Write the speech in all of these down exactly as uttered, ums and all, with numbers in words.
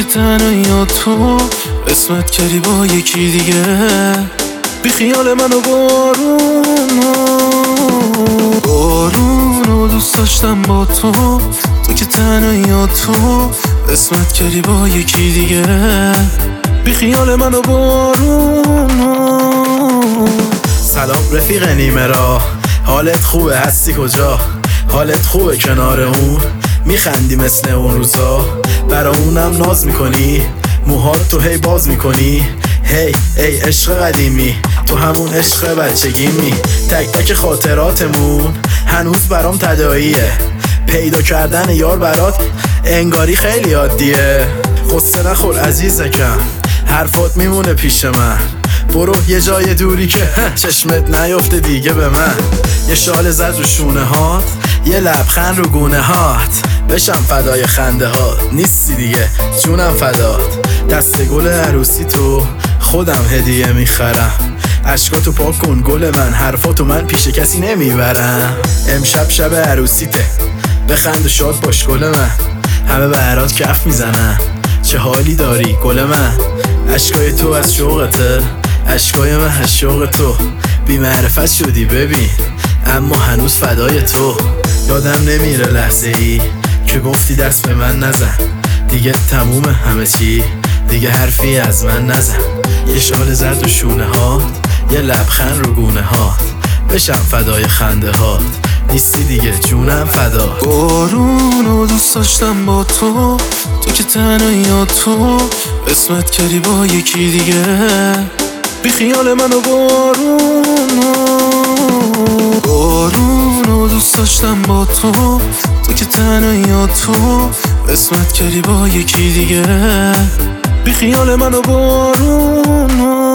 تنهایی تو اسمت کردی با یکی دیگه، بی خیال من و بارون بارون دوست داشتم با تو، تو که تنهایی تو اسمت کردی با یکی دیگه، بی خیال من و بارون. سلام رفیق نیمه راه، حالت خوبه؟ هستی کجا؟ حالت خوبه کنار اون؟ میخندی مثل اون روزا؟ برامونم ناز میکنی؟ موهات تو هی باز میکنی؟ هی ای عشق قدیمی، تو همون عشق بچگیمی. تک تک خاطراتمون هنوز برام تداعیه، پیدا کردن یار برات انگاری خیلی عادیه. قصه نخور عزیزکم، حرفات میمونه پیش من. برو یه جای دوری که چشمت نیفته دیگه به من. یه شال زد رو شونه هات، یه لبخند رو گونه هات، بشم فدای خنده هات. نیستی دیگه جونم فدات، دست گل عروسی تو خودم هدیه میخرم. عشقاتو پاک کن گل من، حرفاتو من پیش کسی نمیبرم. امشب شب عروسیته، بخند و شاد باش گل من. همه برات کف میزنن، چه حالی داری گل من. عشقای تو از شوقته، عشقای من از شوق تو. بی معرفت شدی ببین، اما هنوز فدای تو. یادم نمیره لحظه ای که گفتی دست به من نزن. دیگه تموم همه چی، دیگه حرفی از من نزن. یه شال زد و شونه هات، یه لبخند رو گونه هات، بشم فدای خنده هات. نیستی دیگه جونم فدا. بارون دوست داشتم با تو، تو که تنهایی تو اسمت کردی با یکی دیگه، بی خیال من و بارون بارون دوست داشتم با تو، تو که تنهایی تو اسمت کردی با یکی دیگه، بی خیال من و بارون.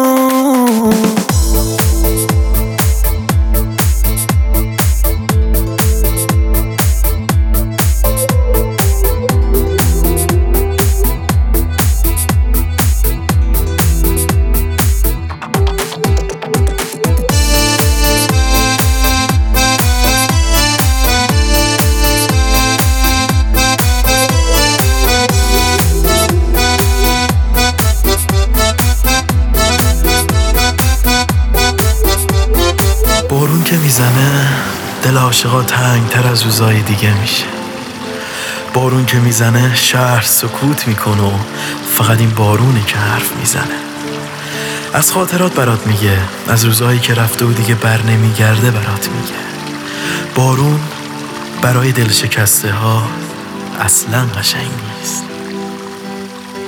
بارون که میزنه دل عاشقا تنگ تر از روزای دیگه میشه. بارون که میزنه شهر سکوت میکنه و فقط این بارونه که حرف میزنه. از خاطرات برات میگه، از روزایی که رفته و دیگه بر نمیگرده برات میگه. بارون برای دل شکسته ها اصلا قشنگ نیست.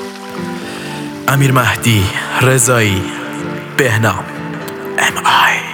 امیر مهدی رضایی، بهنام ام آی